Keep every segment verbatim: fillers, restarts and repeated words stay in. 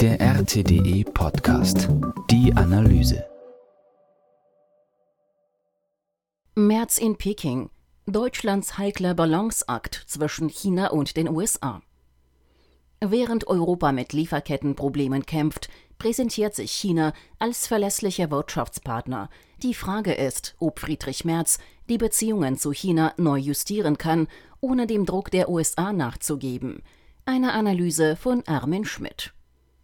Der R T D E-Podcast. Die Analyse. März in Peking. Deutschlands heikler Balanceakt zwischen China und den U S A. Während Europa mit Lieferkettenproblemen kämpft, präsentiert sich China als verlässlicher Wirtschaftspartner. Die Frage ist, ob Friedrich Merz die Beziehungen zu China neu justieren kann, ohne dem Druck der U S A nachzugeben. Eine Analyse von Armin Schmidt.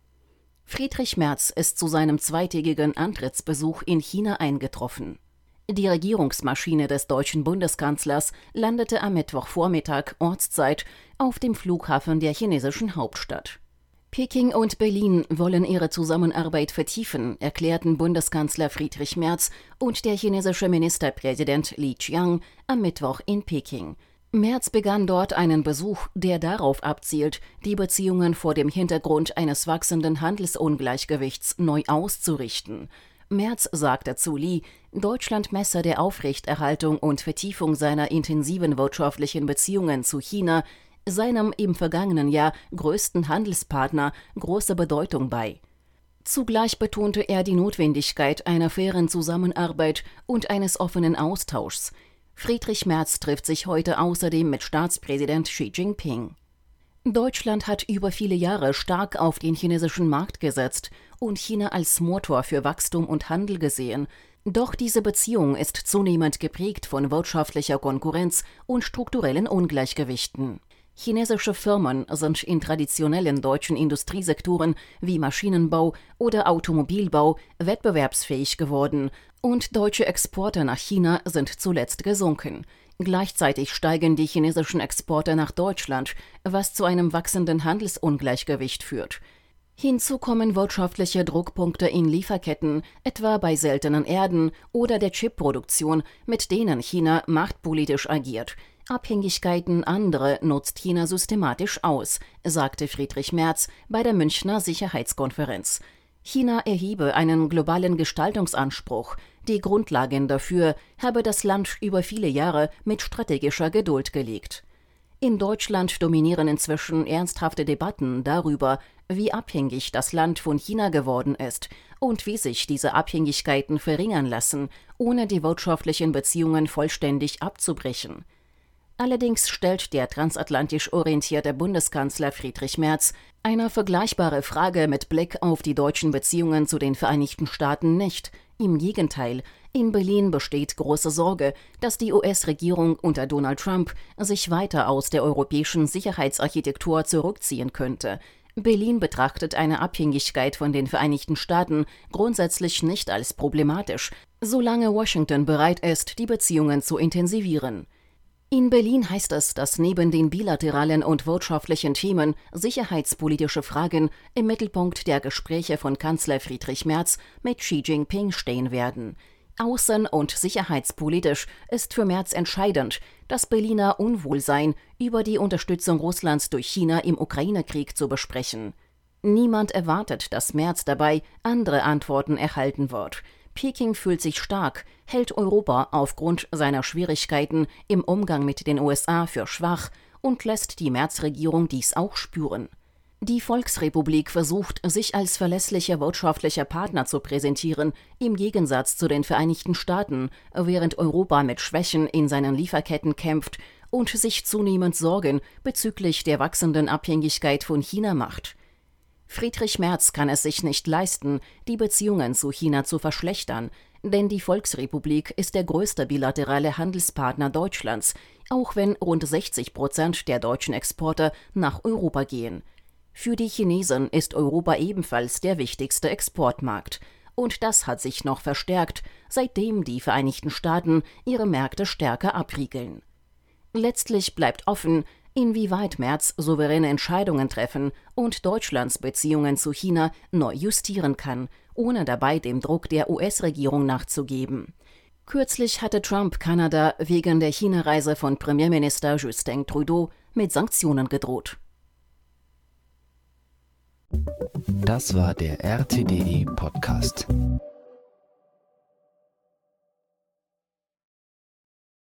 Friedrich Merz ist zu seinem zweitägigen Antrittsbesuch in China eingetroffen. Die Regierungsmaschine des deutschen Bundeskanzlers landete am Mittwochvormittag Ortszeit auf dem Flughafen der chinesischen Hauptstadt. Peking und Berlin wollen ihre Zusammenarbeit vertiefen, erklärten Bundeskanzler Friedrich Merz und der chinesische Ministerpräsident Li Qiang am Mittwoch in Peking. Merz begann dort einen Besuch, der darauf abzielt, die Beziehungen vor dem Hintergrund eines wachsenden Handelsungleichgewichts neu auszurichten. Merz sagte zu Li, Deutschland messe der Aufrechterhaltung und Vertiefung seiner intensiven wirtschaftlichen Beziehungen zu China, seinem im vergangenen Jahr größten Handelspartner, große Bedeutung bei. Zugleich betonte er die Notwendigkeit einer fairen Zusammenarbeit und eines offenen Austauschs. Friedrich Merz trifft sich heute außerdem mit Staatspräsident Xi Jinping. Deutschland hat über viele Jahre stark auf den chinesischen Markt gesetzt und China als Motor für Wachstum und Handel gesehen. Doch diese Beziehung ist zunehmend geprägt von wirtschaftlicher Konkurrenz und strukturellen Ungleichgewichten. Chinesische Firmen sind in traditionellen deutschen Industriesektoren wie Maschinenbau oder Automobilbau wettbewerbsfähig geworden und deutsche Exporte nach China sind zuletzt gesunken. Gleichzeitig steigen die chinesischen Exporte nach Deutschland, was zu einem wachsenden Handelsungleichgewicht führt. Hinzu kommen wirtschaftliche Druckpunkte in Lieferketten, etwa bei seltenen Erden oder der Chipproduktion, mit denen China machtpolitisch agiert. Abhängigkeiten anderer nutzt China systematisch aus, sagte Friedrich Merz bei der Münchner Sicherheitskonferenz. China erhebe einen globalen Gestaltungsanspruch. Die Grundlagen dafür habe das Land über viele Jahre mit strategischer Geduld gelegt. In Deutschland dominieren inzwischen ernsthafte Debatten darüber, wie abhängig das Land von China geworden ist und wie sich diese Abhängigkeiten verringern lassen, ohne die wirtschaftlichen Beziehungen vollständig abzubrechen. Allerdings stellt der transatlantisch orientierte Bundeskanzler Friedrich Merz eine vergleichbare Frage mit Blick auf die deutschen Beziehungen zu den Vereinigten Staaten nicht. Im Gegenteil, in Berlin besteht große Sorge, dass die U S-Regierung unter Donald Trump sich weiter aus der europäischen Sicherheitsarchitektur zurückziehen könnte. Berlin betrachtet eine Abhängigkeit von den Vereinigten Staaten grundsätzlich nicht als problematisch, solange Washington bereit ist, die Beziehungen zu intensivieren. In Berlin heißt es, dass neben den bilateralen und wirtschaftlichen Themen sicherheitspolitische Fragen im Mittelpunkt der Gespräche von Kanzler Friedrich Merz mit Xi Jinping stehen werden. Außen- und sicherheitspolitisch ist für Merz entscheidend, das Berliner Unwohlsein über die Unterstützung Russlands durch China im Ukraine-Krieg zu besprechen. Niemand erwartet, dass Merz dabei andere Antworten erhalten wird. Peking fühlt sich stark, hält Europa aufgrund seiner Schwierigkeiten im Umgang mit den U S A für schwach und lässt die Merz-Regierung dies auch spüren. Die Volksrepublik versucht, sich als verlässlicher wirtschaftlicher Partner zu präsentieren, im Gegensatz zu den Vereinigten Staaten, während Europa mit Schwächen in seinen Lieferketten kämpft und sich zunehmend Sorgen bezüglich der wachsenden Abhängigkeit von China macht. Friedrich Merz kann es sich nicht leisten, die Beziehungen zu China zu verschlechtern, denn die Volksrepublik ist der größte bilaterale Handelspartner Deutschlands, auch wenn rund sechzig Prozent der deutschen Exporte nach Europa gehen. Für die Chinesen ist Europa ebenfalls der wichtigste Exportmarkt. Und das hat sich noch verstärkt, seitdem die Vereinigten Staaten ihre Märkte stärker abriegeln. Letztlich bleibt offen, inwieweit Merz souveräne Entscheidungen treffen und Deutschlands Beziehungen zu China neu justieren kann, ohne dabei dem Druck der U S-Regierung nachzugeben. Kürzlich hatte Trump Kanada wegen der China-Reise von Premierminister Justin Trudeau mit Sanktionen gedroht. Das war der R T D E-Podcast.